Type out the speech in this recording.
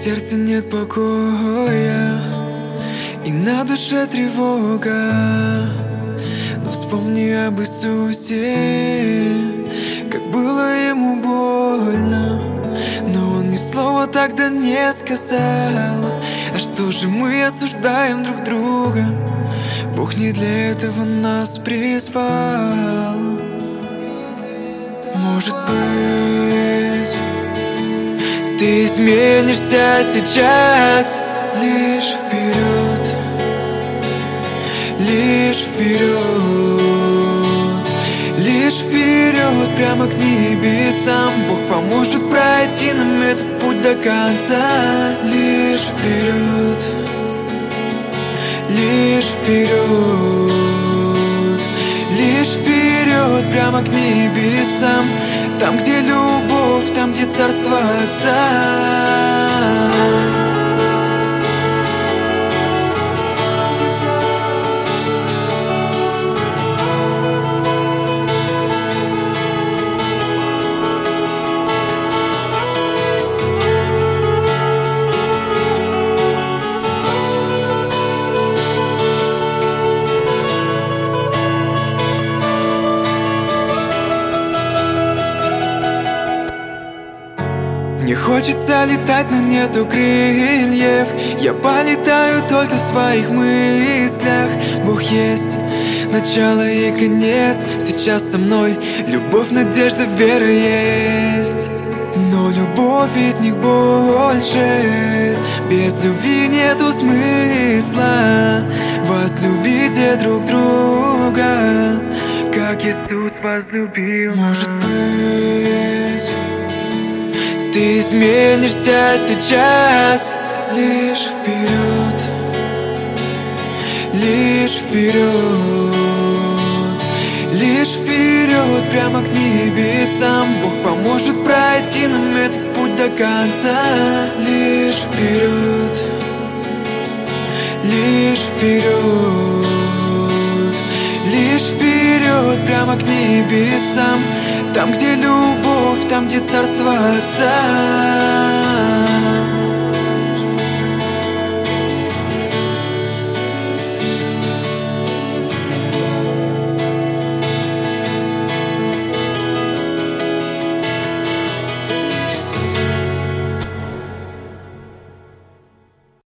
сердце нет покоя, и на душе тревога. Но вспомни об Иисусе, как было ему больно, но он ни слова тогда не сказал. А что же мы осуждаем друг друга? Бог не для этого нас призвал. Может быть, ты изменишься сейчас. Лишь вперед, лишь вперед, лишь вперед, прямо к небесам. Бог поможет пройти нам этот путь до конца. Лишь вперед, лишь вперед, лишь вперед, прямо к небесам. Там, где любовь, там, где царство Отца. Мне хочется летать, но нету крыльев. Я полетаю только в своих мыслях. Бог есть начало и конец. Сейчас со мной любовь, надежда, вера есть. Но любовь из них больше. Без любви нету смысла. Возлюбите друг друга, как Иисус возлюбил. Может быть, ты изменишься сейчас. Лишь вперед, лишь вперед, лишь вперед, прямо к небесам. Бог поможет пройти нам этот путь до конца. Лишь вперед, лишь вперед, лишь вперед, прямо к небесам. Там, где любовь, там, где царство Отца.